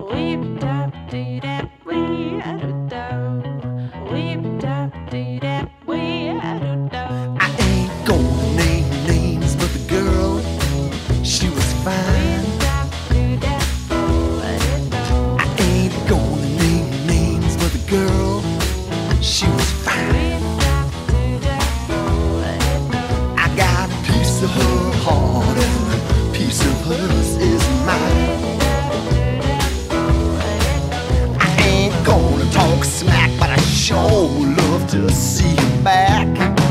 Weep tap dee dap wee a do do. Weep tap dee dap wee a do do. I ain't gonna name names, but the girl, she was fine. Weep tap dee dap oh a do do. I ain't gonna name names, but the girl, she was fine. Weep tap dee dap oh a do do. I got a piece of her heart and a piece of hers is mine. I ain't gonna talk smack, but I sure love to see you back.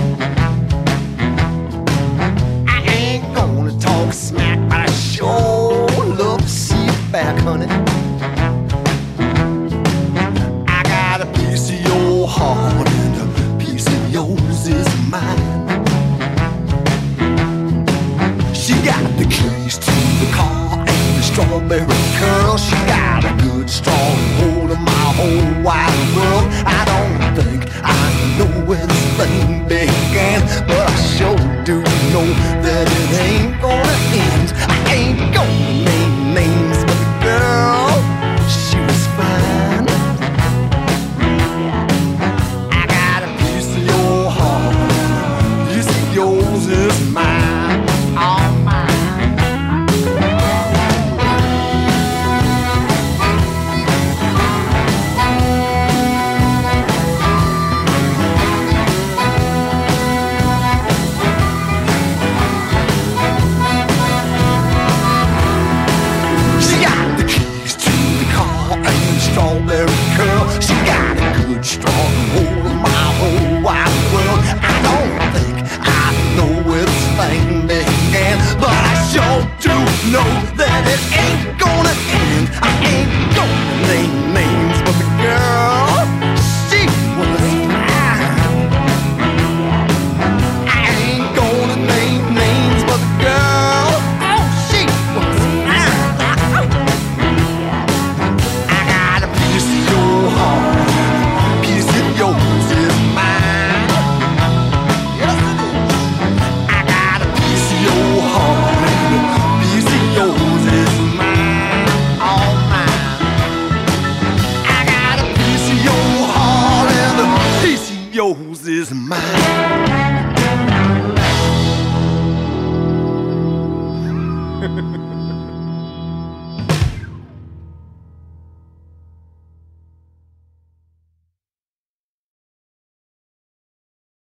I ain't gonna talk smack, but I sure love to see you back, honey.